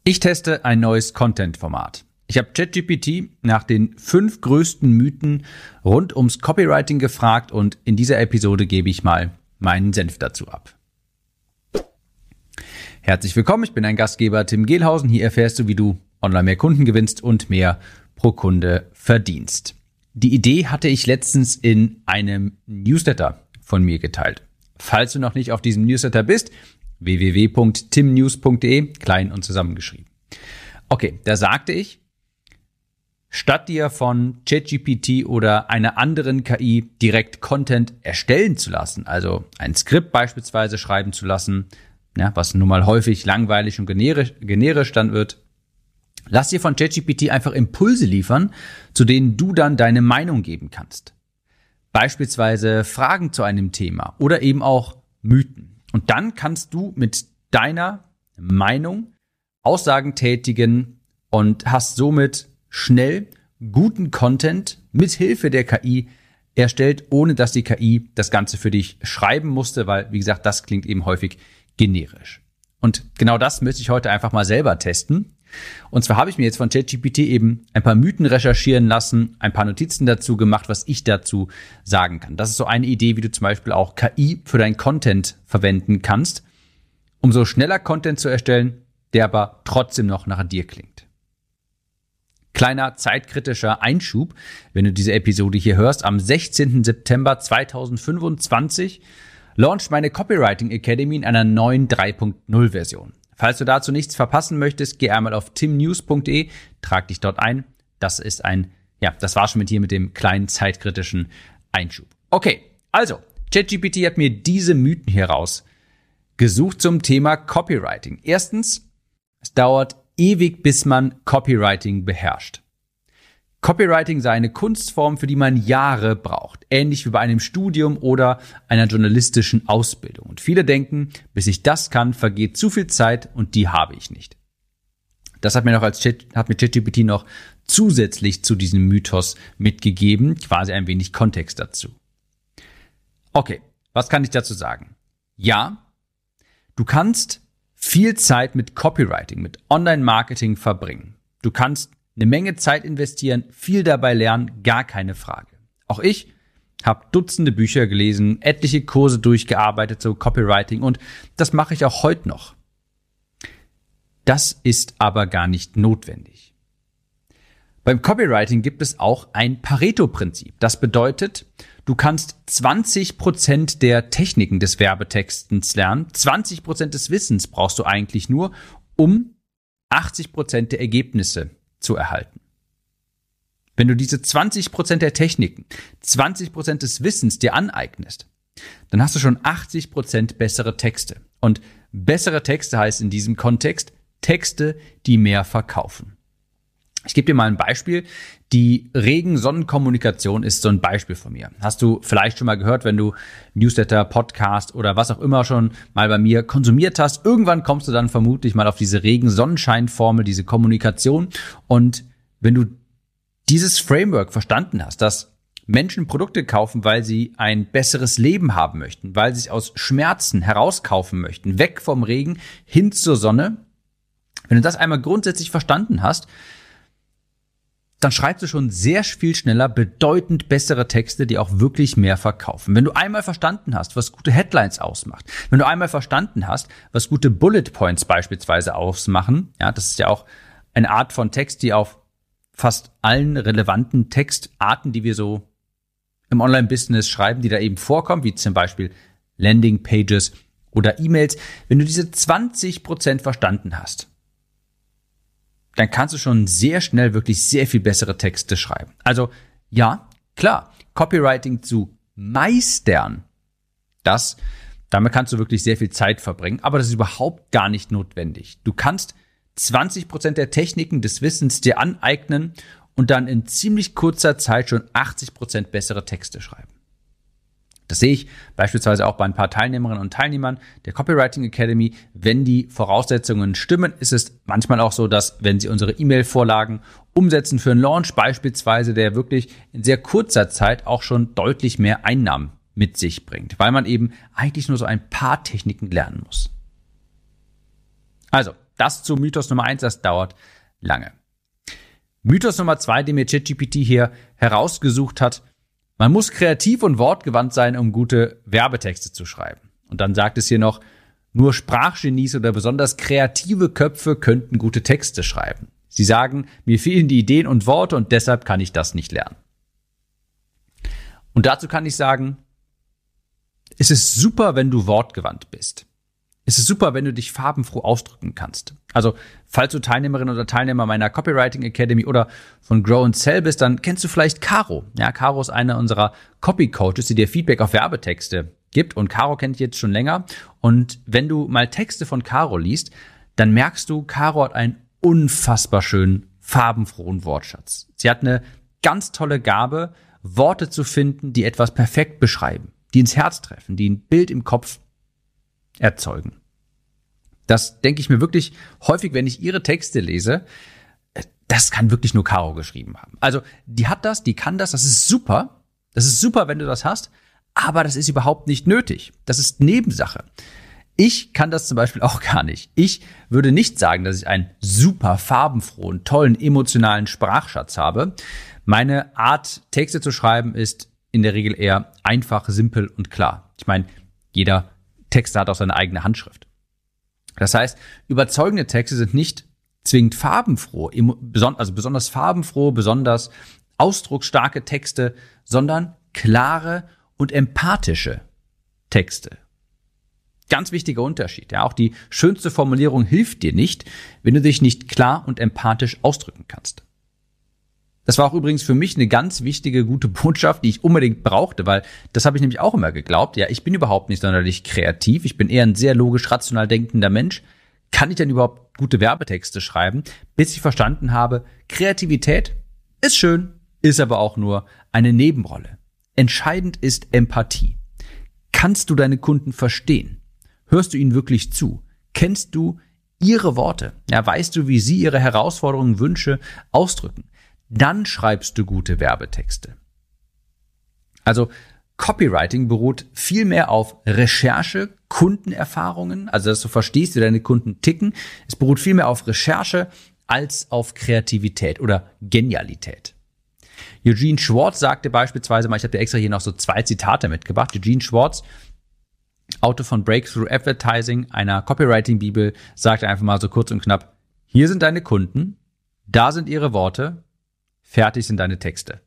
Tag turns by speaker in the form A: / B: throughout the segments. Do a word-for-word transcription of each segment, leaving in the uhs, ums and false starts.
A: Ich teste ein neues Content-Format. Ich habe ChatGPT nach den fünf größten Mythen rund ums Copywriting gefragt und in dieser Episode gebe ich mal meinen Senf dazu ab. Herzlich willkommen, ich bin dein Gastgeber Tim Gehlhausen. Hier erfährst du, wie du online mehr Kunden gewinnst und mehr pro Kunde verdienst. Die Idee hatte ich letztens in einem Newsletter von mir geteilt. Falls du noch nicht auf diesem Newsletter bist, w w w punkt timnews punkt d e, klein und zusammengeschrieben. Okay, da sagte ich, statt dir von ChatGPT oder einer anderen K I direkt Content erstellen zu lassen, also ein Skript beispielsweise schreiben zu lassen, ja, was nun mal häufig langweilig und generisch, generisch dann wird, lass dir von ChatGPT einfach Impulse liefern, zu denen du dann deine Meinung geben kannst. Beispielsweise Fragen zu einem Thema oder eben auch Mythen. Und dann kannst du mit deiner Meinung Aussagen tätigen und hast somit schnell guten Content mit Hilfe der K I erstellt, ohne dass die K I das Ganze für dich schreiben musste, weil, wie gesagt, das klingt eben häufig generisch. Und genau das möchte ich heute einfach mal selber testen. Und zwar habe ich mir jetzt von ChatGPT eben ein paar Mythen recherchieren lassen, ein paar Notizen dazu gemacht, was ich dazu sagen kann. Das ist so eine Idee, wie du zum Beispiel auch K I für deinen Content verwenden kannst, um so schneller Content zu erstellen, der aber trotzdem noch nach dir klingt. Kleiner zeitkritischer Einschub, wenn du diese Episode hier hörst, am sechzehnten September zweitausendfünfundzwanzig launcht meine Copywriting Academy in einer neuen drei Punkt null Version. Falls du dazu nichts verpassen möchtest, geh einmal auf timnews punkt d e, trag dich dort ein. Das ist ein, ja, das war schon mit hier mit dem kleinen zeitkritischen Einschub. Okay, also, ChatGPT hat mir diese Mythen hier rausgesucht zum Thema Copywriting. Erstens, es dauert ewig, bis man Copywriting beherrscht. Copywriting sei eine Kunstform, für die man Jahre braucht, ähnlich wie bei einem Studium oder einer journalistischen Ausbildung. Und viele denken, bis ich das kann, vergeht zu viel Zeit und die habe ich nicht. Das hat mir noch als Chat, hat mir ChatGPT noch zusätzlich zu diesem Mythos mitgegeben, quasi ein wenig Kontext dazu. Okay, was kann ich dazu sagen? Ja, du kannst viel Zeit mit Copywriting, mit Online-Marketing verbringen. Du kannst eine Menge Zeit investieren, viel dabei lernen, gar keine Frage. Auch ich habe Dutzende Bücher gelesen, etliche Kurse durchgearbeitet zu Copywriting und das mache ich auch heute noch. Das ist aber gar nicht notwendig. Beim Copywriting gibt es auch ein Pareto-Prinzip. Das bedeutet, du kannst zwanzig Prozent der Techniken des Werbetextens lernen, zwanzig Prozent des Wissens brauchst du eigentlich nur, um achtzig Prozent der Ergebnisse zu erhalten. Wenn du diese zwanzig Prozent der Techniken, zwanzig Prozent des Wissens dir aneignest, dann hast du schon achtzig Prozent bessere Texte. Und bessere Texte heißt in diesem Kontext Texte, die mehr verkaufen. Ich gebe dir mal ein Beispiel. Die Regen-Sonnen-Kommunikation ist so ein Beispiel von mir. Hast du vielleicht schon mal gehört, wenn du Newsletter, Podcast oder was auch immer schon mal bei mir konsumiert hast. Irgendwann kommst du dann vermutlich mal auf diese Regen-Sonnenschein-Formel, diese Kommunikation. Und wenn du dieses Framework verstanden hast, dass Menschen Produkte kaufen, weil sie ein besseres Leben haben möchten, weil sie sich aus Schmerzen herauskaufen möchten, weg vom Regen hin zur Sonne. Wenn du das einmal grundsätzlich verstanden hast, dann schreibst du schon sehr viel schneller bedeutend bessere Texte, die auch wirklich mehr verkaufen. Wenn du einmal verstanden hast, was gute Headlines ausmacht, wenn du einmal verstanden hast, was gute Bullet Points beispielsweise ausmachen, ja, das ist ja auch eine Art von Text, die auf fast allen relevanten Textarten, die wir so im Online-Business schreiben, die da eben vorkommen, wie zum Beispiel Landing-Pages oder E-Mails, wenn du diese zwanzig Prozent verstanden hast, dann kannst du schon sehr schnell wirklich sehr viel bessere Texte schreiben. Also ja, klar, Copywriting zu meistern, das, damit kannst du wirklich sehr viel Zeit verbringen, aber das ist überhaupt gar nicht notwendig. Du kannst zwanzig Prozent der Techniken des Wissens dir aneignen und dann in ziemlich kurzer Zeit schon achtzig Prozent bessere Texte schreiben. Das sehe ich beispielsweise auch bei ein paar Teilnehmerinnen und Teilnehmern der Copywriting Academy. Wenn die Voraussetzungen stimmen, ist es manchmal auch so, dass wenn sie unsere E-Mail-Vorlagen umsetzen für einen Launch beispielsweise, der wirklich in sehr kurzer Zeit auch schon deutlich mehr Einnahmen mit sich bringt, weil man eben eigentlich nur so ein paar Techniken lernen muss. Also, das zu Mythos Nummer eins, das dauert lange. Mythos Nummer zwei, den mir ChatGPT hier herausgesucht hat: Man muss kreativ und wortgewandt sein, um gute Werbetexte zu schreiben. Und dann sagt es hier noch, nur Sprachgenies oder besonders kreative Köpfe könnten gute Texte schreiben. Sie sagen, mir fehlen die Ideen und Worte und deshalb kann ich das nicht lernen. Und dazu kann ich sagen, es ist super, wenn du wortgewandt bist. Es ist super, wenn du dich farbenfroh ausdrücken kannst. Also, falls du Teilnehmerin oder Teilnehmer meiner Copywriting Academy oder von Grow and Sell bist, dann kennst du vielleicht Caro. Ja, Caro ist eine unserer Copy-Coaches, die dir Feedback auf Werbetexte gibt. Und Caro kennt ich jetzt schon länger. Und wenn du mal Texte von Caro liest, dann merkst du, Caro hat einen unfassbar schönen, farbenfrohen Wortschatz. Sie hat eine ganz tolle Gabe, Worte zu finden, die etwas perfekt beschreiben, die ins Herz treffen, die ein Bild im Kopf erzeugen. Das denke ich mir wirklich häufig, wenn ich ihre Texte lese. Das kann wirklich nur Caro geschrieben haben. Also die hat das, die kann das, das ist super. Das ist super, wenn du das hast, aber das ist überhaupt nicht nötig. Das ist Nebensache. Ich kann das zum Beispiel auch gar nicht. Ich würde nicht sagen, dass ich einen super farbenfrohen, tollen, emotionalen Sprachschatz habe. Meine Art, Texte zu schreiben, ist in der Regel eher einfach, simpel und klar. Ich meine, jeder Text hat auch seine eigene Handschrift. Das heißt, überzeugende Texte sind nicht zwingend farbenfroh, also besonders farbenfroh, besonders ausdrucksstarke Texte, sondern klare und empathische Texte. Ganz wichtiger Unterschied. Ja, auch die schönste Formulierung hilft dir nicht, wenn du dich nicht klar und empathisch ausdrücken kannst. Das war auch übrigens für mich eine ganz wichtige, gute Botschaft, die ich unbedingt brauchte, weil das habe ich nämlich auch immer geglaubt. Ja, ich bin überhaupt nicht sonderlich kreativ. Ich bin eher ein sehr logisch, rational denkender Mensch. Kann ich denn überhaupt gute Werbetexte schreiben? Bis ich verstanden habe, Kreativität ist schön, ist aber auch nur eine Nebenrolle. Entscheidend ist Empathie. Kannst du deine Kunden verstehen? Hörst du ihnen wirklich zu? Kennst du ihre Worte? Ja, weißt du, wie sie ihre Herausforderungen, Wünsche ausdrücken? Dann schreibst du gute Werbetexte. Also Copywriting beruht viel mehr auf Recherche, Kundenerfahrungen, also dass du verstehst, wie deine Kunden ticken. Es beruht viel mehr auf Recherche als auf Kreativität oder Genialität. Eugene Schwartz sagte beispielsweise mal, ich habe dir extra hier noch so zwei Zitate mitgebracht. Eugene Schwartz, Autor von Breakthrough Advertising, einer Copywriting-Bibel, sagte einfach mal so kurz und knapp, hier sind deine Kunden, da sind ihre Worte, fertig sind deine Texte.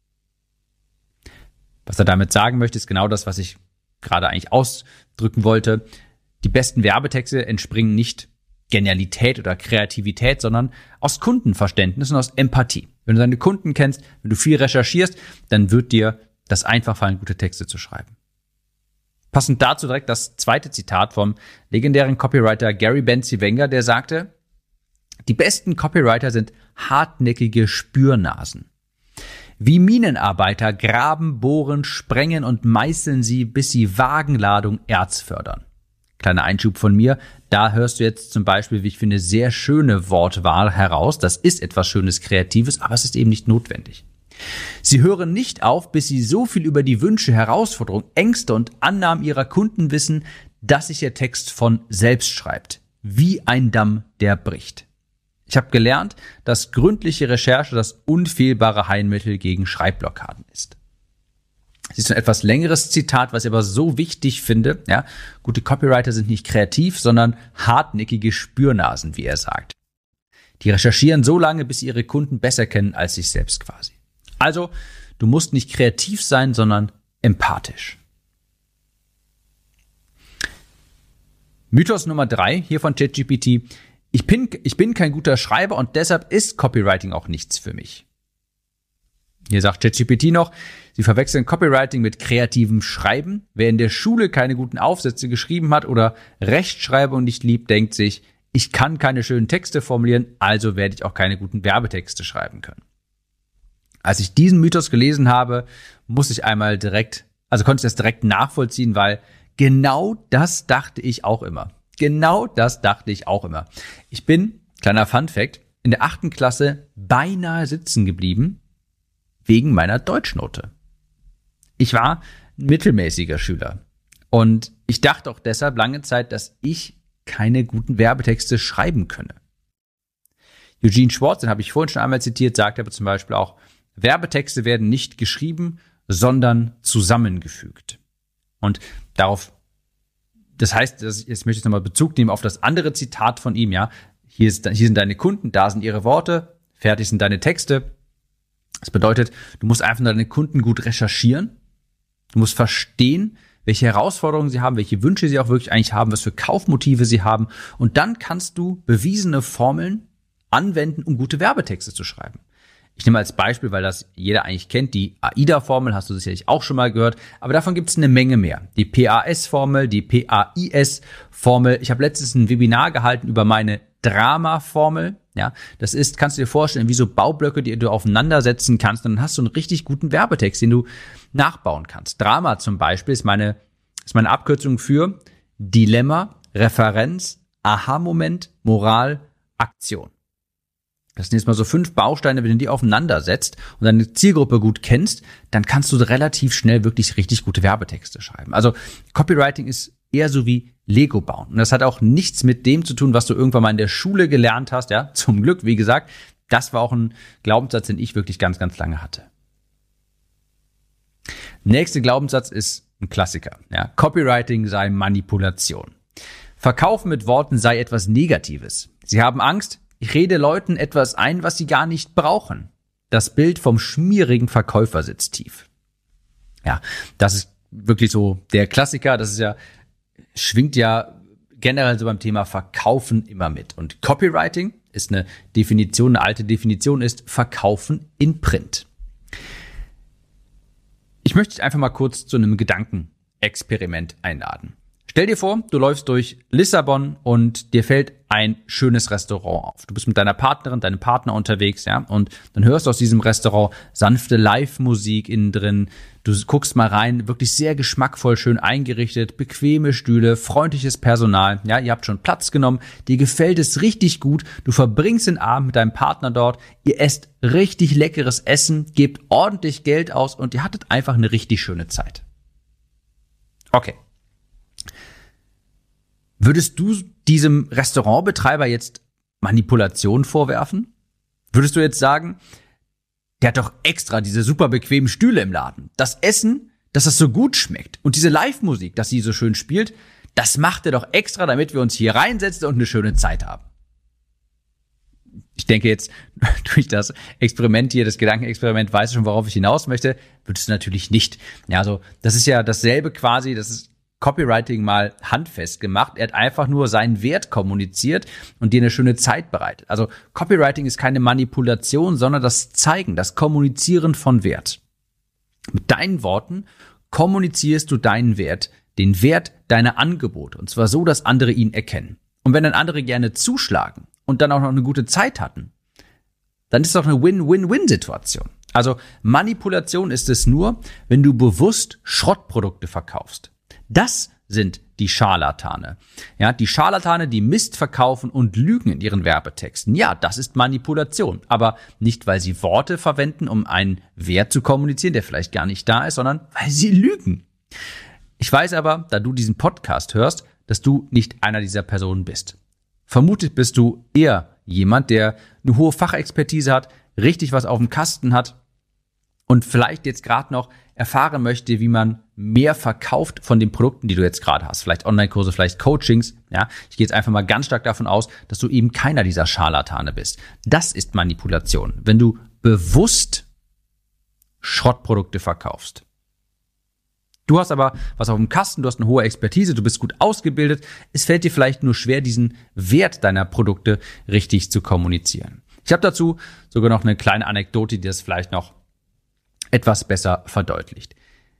A: Was er damit sagen möchte, ist genau das, was ich gerade eigentlich ausdrücken wollte. Die besten Werbetexte entspringen nicht Genialität oder Kreativität, sondern aus Kundenverständnis und aus Empathie. Wenn du deine Kunden kennst, wenn du viel recherchierst, dann wird dir das einfach fallen, gute Texte zu schreiben. Passend dazu direkt das zweite Zitat vom legendären Copywriter Gary Bencivenga, der sagte, die besten Copywriter sind hartnäckige Spürnasen. Wie Minenarbeiter graben, bohren, sprengen und meißeln sie, bis sie Wagenladung Erz fördern. Kleiner Einschub von mir, da hörst du jetzt zum Beispiel, wie ich finde, sehr schöne Wortwahl heraus. Das ist etwas Schönes, Kreatives, aber es ist eben nicht notwendig. Sie hören nicht auf, bis sie so viel über die Wünsche, Herausforderungen, Ängste und Annahmen ihrer Kunden wissen, dass sich ihr Text von selbst schreibt. Wie ein Damm, der bricht. Ich habe gelernt, dass gründliche Recherche das unfehlbare Heilmittel gegen Schreibblockaden ist. Das ist ein etwas längeres Zitat, was ich aber so wichtig finde. Ja, gute Copywriter sind nicht kreativ, sondern hartnäckige Spürnasen, wie er sagt. Die recherchieren so lange, bis sie ihre Kunden besser kennen als sich selbst quasi. Also, du musst nicht kreativ sein, sondern empathisch. Mythos Nummer drei, hier von ChatGPT. Ich bin, ich bin kein guter Schreiber und deshalb ist Copywriting auch nichts für mich. Hier sagt ChatGPT noch, sie verwechseln Copywriting mit kreativem Schreiben. Wer in der Schule keine guten Aufsätze geschrieben hat oder Rechtschreibung nicht liebt, denkt sich, ich kann keine schönen Texte formulieren, also werde ich auch keine guten Werbetexte schreiben können. Als ich diesen Mythos gelesen habe, muss ich einmal direkt, also konnte ich das direkt nachvollziehen, weil genau das dachte ich auch immer. Genau das dachte ich auch immer. Ich bin, kleiner Funfact, in der achten Klasse beinahe sitzen geblieben wegen meiner Deutschnote. Ich war ein mittelmäßiger Schüler und ich dachte auch deshalb lange Zeit, dass ich keine guten Werbetexte schreiben könne. Eugene Schwartz, den habe ich vorhin schon einmal zitiert, sagt aber zum Beispiel auch, Werbetexte werden nicht geschrieben, sondern zusammengefügt. Und darauf, das heißt, jetzt möchte ich nochmal Bezug nehmen auf das andere Zitat von ihm, ja. Hier, ist, hier sind deine Kunden, da sind ihre Worte, fertig sind deine Texte. Das bedeutet, du musst einfach deine Kunden gut recherchieren. Du musst verstehen, welche Herausforderungen sie haben, welche Wünsche sie auch wirklich eigentlich haben, was für Kaufmotive sie haben. Und dann kannst du bewiesene Formeln anwenden, um gute Werbetexte zu schreiben. Ich nehme als Beispiel, weil das jeder eigentlich kennt, die AIDA-Formel, hast du sicherlich auch schon mal gehört, aber davon gibt es eine Menge mehr. Die P A S-Formel, die P A I S-Formel. Ich habe letztens ein Webinar gehalten über meine Drama-Formel. Ja, das ist, kannst du dir vorstellen, wie so Baublöcke, die du aufeinandersetzen kannst, und dann hast du einen richtig guten Werbetext, den du nachbauen kannst. Drama zum Beispiel ist meine, ist meine Abkürzung für Dilemma, Referenz, Aha-Moment, Moral, Aktion. Das sind jetzt mal so fünf Bausteine, wenn du die aufeinander setzt und deine Zielgruppe gut kennst, dann kannst du relativ schnell wirklich richtig gute Werbetexte schreiben. Also Copywriting ist eher so wie Lego bauen. Und das hat auch nichts mit dem zu tun, was du irgendwann mal in der Schule gelernt hast. Ja, zum Glück, wie gesagt, das war auch ein Glaubenssatz, den ich wirklich ganz, ganz lange hatte. Nächster Glaubenssatz ist ein Klassiker. Ja, Copywriting sei Manipulation. Verkaufen mit Worten sei etwas Negatives. Sie haben Angst, ich rede Leuten etwas ein, was sie gar nicht brauchen. Das Bild vom schmierigen Verkäufer sitzt tief. Ja, das ist wirklich so der Klassiker. Das ist ja, schwingt ja generell so beim Thema Verkaufen immer mit. Und Copywriting ist eine Definition, eine alte Definition ist Verkaufen in Print. Ich möchte dich einfach mal kurz zu einem Gedankenexperiment einladen. Stell dir vor, du läufst durch Lissabon und dir fällt ein schönes Restaurant auf. Du bist mit deiner Partnerin, deinem Partner unterwegs, ja, und dann hörst du aus diesem Restaurant sanfte Live-Musik innen drin. Du guckst mal rein, wirklich sehr geschmackvoll, schön eingerichtet, bequeme Stühle, freundliches Personal, ja, ihr habt schon Platz genommen, dir gefällt es richtig gut, du verbringst den Abend mit deinem Partner dort, ihr esst richtig leckeres Essen, gebt ordentlich Geld aus und ihr hattet einfach eine richtig schöne Zeit. Okay. Würdest du diesem Restaurantbetreiber jetzt Manipulation vorwerfen? Würdest du jetzt sagen, der hat doch extra diese super bequemen Stühle im Laden. Das Essen, dass das so gut schmeckt und diese Live-Musik, dass sie so schön spielt, das macht er doch extra, damit wir uns hier reinsetzen und eine schöne Zeit haben. Ich denke jetzt, durch das Experiment hier, das Gedankenexperiment, weißt du schon, worauf ich hinaus möchte, würdest du natürlich nicht. Ja, also das ist ja dasselbe quasi, das ist Copywriting mal handfest gemacht. Er hat einfach nur seinen Wert kommuniziert und dir eine schöne Zeit bereitet. Also Copywriting ist keine Manipulation, sondern das Zeigen, das Kommunizieren von Wert. Mit deinen Worten kommunizierst du deinen Wert, den Wert deiner Angebote, und zwar so, dass andere ihn erkennen. Und wenn dann andere gerne zuschlagen und dann auch noch eine gute Zeit hatten, dann ist es doch eine Win-Win-Win-Situation. Also Manipulation ist es nur, wenn du bewusst Schrottprodukte verkaufst. Das sind die Scharlatane. Ja, die Scharlatane, die Mist verkaufen und lügen in ihren Werbetexten. Ja, das ist Manipulation. Aber nicht, weil sie Worte verwenden, um einen Wert zu kommunizieren, der vielleicht gar nicht da ist, sondern weil sie lügen. Ich weiß aber, da du diesen Podcast hörst, dass du nicht einer dieser Personen bist. Vermutlich bist du eher jemand, der eine hohe Fachexpertise hat, richtig was auf dem Kasten hat und vielleicht jetzt gerade noch erfahren möchte, wie man mehr verkauft von den Produkten, die du jetzt gerade hast. Vielleicht Online-Kurse, vielleicht Coachings. Ja, ich gehe jetzt einfach mal ganz stark davon aus, dass du eben keiner dieser Scharlatane bist. Das ist Manipulation, wenn du bewusst Schrottprodukte verkaufst. Du hast aber was auf dem Kasten, du hast eine hohe Expertise, du bist gut ausgebildet. Es fällt dir vielleicht nur schwer, diesen Wert deiner Produkte richtig zu kommunizieren. Ich habe dazu sogar noch eine kleine Anekdote, die das vielleicht noch etwas besser verdeutlicht.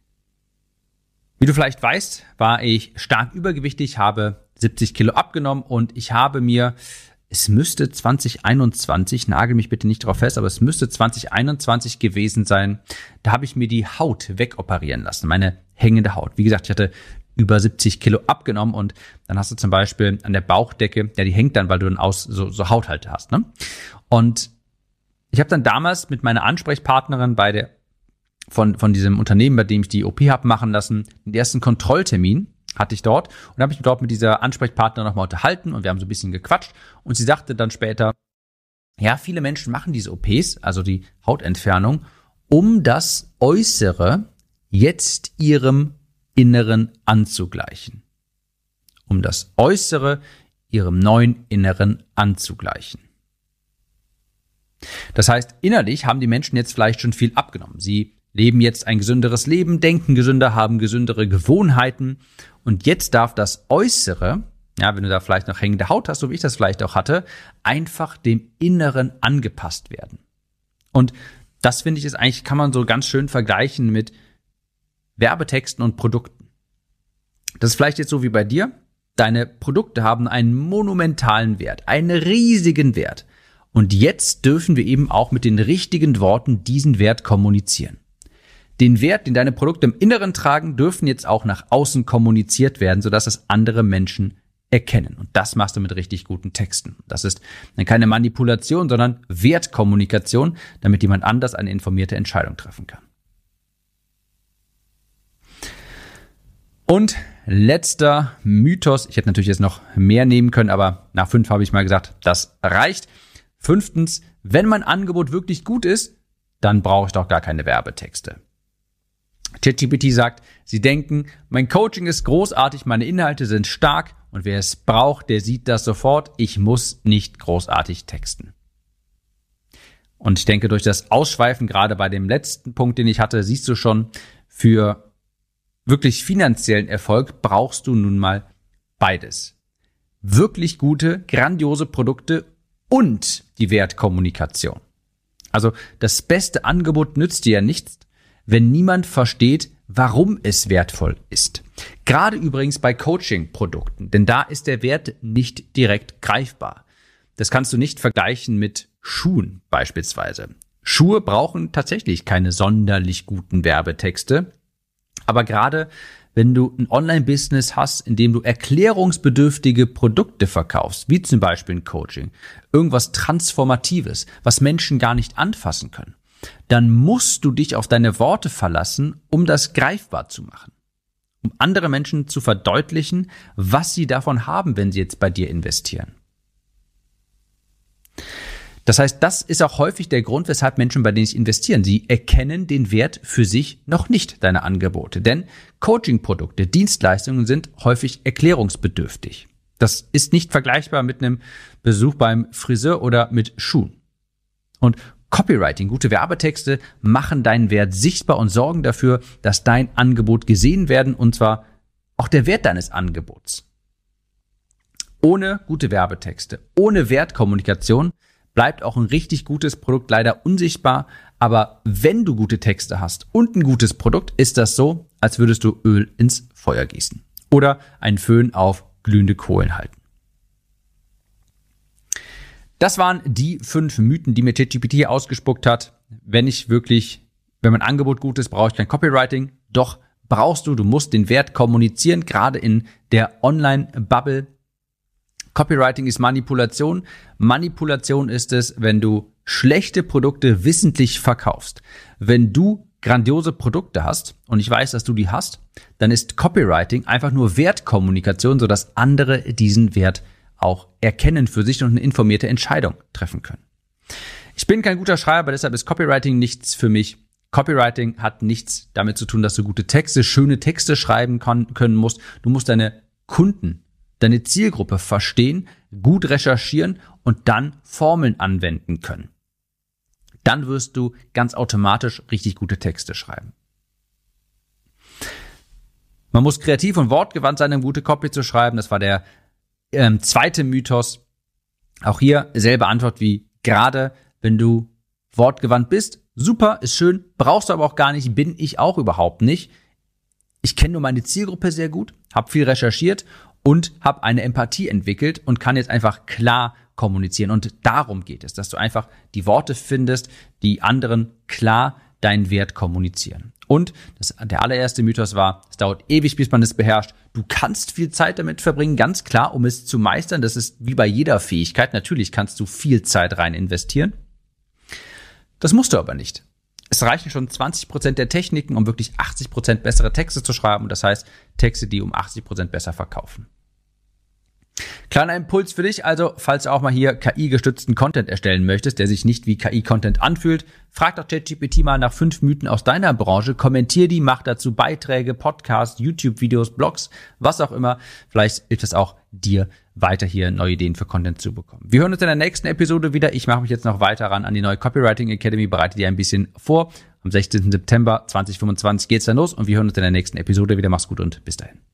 A: Wie du vielleicht weißt, war ich stark übergewichtig, habe siebzig Kilo abgenommen und ich habe mir, es müsste zwanzig einundzwanzig, nagel mich bitte nicht drauf fest, aber es müsste zwanzig einundzwanzig gewesen sein, da habe ich mir die Haut wegoperieren lassen, meine hängende Haut. Wie gesagt, ich hatte über siebzig Kilo abgenommen und dann hast du zum Beispiel an der Bauchdecke, ja, die hängt dann, weil du dann aus so, so Haut halt hast, ne? Und ich habe dann damals mit meiner Ansprechpartnerin bei der von von diesem Unternehmen, bei dem ich die O P habe machen lassen, den ersten Kontrolltermin hatte ich dort und habe mich dort mit dieser Ansprechpartnerin nochmal unterhalten und wir haben so ein bisschen gequatscht und sie sagte dann später, ja, viele Menschen machen diese O Ps, also die Hautentfernung, um das Äußere jetzt ihrem Inneren anzugleichen. Um das Äußere ihrem neuen Inneren anzugleichen. Das heißt, innerlich haben die Menschen jetzt vielleicht schon viel abgenommen. Sie leben jetzt ein gesünderes Leben, denken gesünder, haben gesündere Gewohnheiten und jetzt darf das Äußere, ja, wenn du da vielleicht noch hängende Haut hast, so wie ich das vielleicht auch hatte, einfach dem Inneren angepasst werden. Und das finde ich ist eigentlich, kann man so ganz schön vergleichen mit Werbetexten und Produkten. Das ist vielleicht jetzt so wie bei dir. Deine Produkte haben einen monumentalen Wert, einen riesigen Wert. Und jetzt dürfen wir eben auch mit den richtigen Worten diesen Wert kommunizieren. Den Wert, den deine Produkte im Inneren tragen, dürfen jetzt auch nach außen kommuniziert werden, sodass es andere Menschen erkennen. Und das machst du mit richtig guten Texten. Das ist dann keine Manipulation, sondern Wertkommunikation, damit jemand anders eine informierte Entscheidung treffen kann. Und letzter Mythos. Ich hätte natürlich jetzt noch mehr nehmen können, aber nach fünf habe ich mal gesagt, das reicht. Fünftens, wenn mein Angebot wirklich gut ist, dann brauche ich doch gar keine Werbetexte. ChatGPT sagt, sie denken, mein Coaching ist großartig, meine Inhalte sind stark und wer es braucht, der sieht das sofort. Ich muss nicht großartig texten. Und ich denke, durch das Ausschweifen, gerade bei dem letzten Punkt, den ich hatte, siehst du schon, für wirklich finanziellen Erfolg brauchst du nun mal beides. Wirklich gute, grandiose Produkte und die Wertkommunikation. Also das beste Angebot nützt dir ja nichts, wenn niemand versteht, warum es wertvoll ist. Gerade übrigens bei Coaching-Produkten, denn da ist der Wert nicht direkt greifbar. Das kannst du nicht vergleichen mit Schuhen beispielsweise. Schuhe brauchen tatsächlich keine sonderlich guten Werbetexte. Aber gerade wenn du ein Online-Business hast, in dem du erklärungsbedürftige Produkte verkaufst, wie zum Beispiel ein Coaching, irgendwas Transformatives, was Menschen gar nicht anfassen können, dann musst du dich auf deine Worte verlassen, um das greifbar zu machen. Um andere Menschen zu verdeutlichen, was sie davon haben, wenn sie jetzt bei dir investieren. Das heißt, das ist auch häufig der Grund, weshalb Menschen, bei denen sie investieren, sie erkennen den Wert für sich noch nicht, deine Angebote. Denn Coaching-Produkte, Dienstleistungen sind häufig erklärungsbedürftig. Das ist nicht vergleichbar mit einem Besuch beim Friseur oder mit Schuhen. Und Copywriting, gute Werbetexte machen deinen Wert sichtbar und sorgen dafür, dass dein Angebot gesehen werden, und zwar auch der Wert deines Angebots. Ohne gute Werbetexte, ohne Wertkommunikation bleibt auch ein richtig gutes Produkt leider unsichtbar. Aber wenn du gute Texte hast und ein gutes Produkt, ist das so, als würdest du Öl ins Feuer gießen oder einen Föhn auf glühende Kohlen halten. Das waren die fünf Mythen, die mir ChatGPT hier ausgespuckt hat. Wenn ich wirklich, wenn mein Angebot gut ist, brauche ich kein Copywriting. Doch brauchst du, du musst den Wert kommunizieren, gerade in der Online-Bubble. Copywriting ist Manipulation. Manipulation ist es, wenn du schlechte Produkte wissentlich verkaufst. Wenn du grandiose Produkte hast, und ich weiß, dass du die hast, dann ist Copywriting einfach nur Wertkommunikation, sodass andere diesen Wert auch erkennen für sich und eine informierte Entscheidung treffen können. Ich bin kein guter Schreiber, deshalb ist Copywriting nichts für mich. Copywriting hat nichts damit zu tun, dass du gute Texte, schöne Texte schreiben kann, können musst. Du musst deine Kunden, deine Zielgruppe verstehen, gut recherchieren und dann Formeln anwenden können. Dann wirst du ganz automatisch richtig gute Texte schreiben. Man muss kreativ und wortgewandt sein, um gute Copy zu schreiben. Das war der ähm, zweite Mythos. Auch hier selbe Antwort wie gerade, wenn du wortgewandt bist. Super, ist schön, brauchst du aber auch gar nicht, bin ich auch überhaupt nicht. Ich kenne nur meine Zielgruppe sehr gut, habe viel recherchiert und habe eine Empathie entwickelt und kann jetzt einfach klar kommunizieren. Und darum geht es, dass du einfach die Worte findest, die anderen klar deinen Wert kommunizieren. Und das, der allererste Mythos war, es dauert ewig, bis man es beherrscht. Du kannst viel Zeit damit verbringen, ganz klar, um es zu meistern. Das ist wie bei jeder Fähigkeit. Natürlich kannst du viel Zeit rein investieren. Das musst du aber nicht. Es es reichen schon zwanzig Prozent der Techniken, um wirklich achtzig Prozent bessere Texte zu schreiben. Das heißt, Texte, die um achtzig Prozent besser verkaufen. Kleiner Impuls für dich, also falls du auch mal hier K I-gestützten Content erstellen möchtest, der sich nicht wie K I-Content anfühlt, frag doch ChatGPT mal nach fünf Mythen aus deiner Branche, kommentier die, mach dazu Beiträge, Podcasts, YouTube-Videos, Blogs, was auch immer. Vielleicht hilft es auch dir weiter hier neue Ideen für Content zu bekommen. Wir hören uns in der nächsten Episode wieder. Ich mache mich jetzt noch weiter ran an die neue Copywriting Academy, bereite dir ein bisschen vor. Am sechzehnten September zweitausendfünfundzwanzig geht's dann los und wir hören uns in der nächsten Episode wieder. Mach's gut und bis dahin.